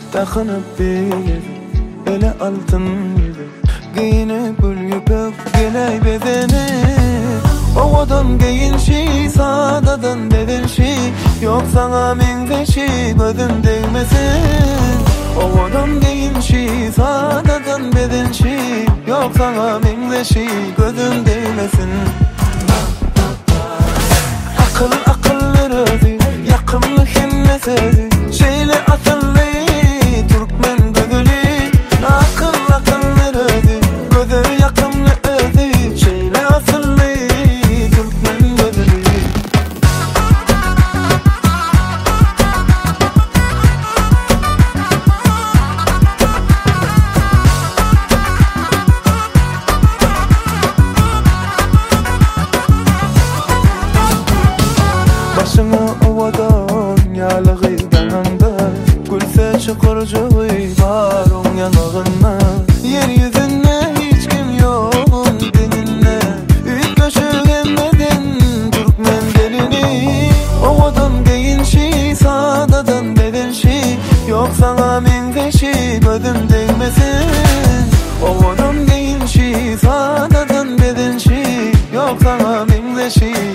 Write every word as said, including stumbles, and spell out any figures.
takınıp bir ele altın gibi giyinip gülüp geley bedeni. Ovadan giyinşi sadadan bedenşi yok sana mengdeşi gözüm değmesin. Ovadan giyinşi sadadan bedenşi yok sana mengdeşi gözüm değmesin. Akıl akılları yakımlı himmesedi şeyle atıldı Türkmen gözüli. Akıl akılları gözü yakımlı ödü şeyle atıldı Türkmen gözüli. Başımı ovadan yalığı dananda gülse çıkırcığı var on yanağına. Yeryüzünde hiç kim yok seninle üç köşelemedin Türkmen gelini. Ovadan giyinşi sadadan bedenşi yok sana mengdeşi gözüm değmesin. Ovadan giyinşi sadadan bedenşi yok sana mengdeşi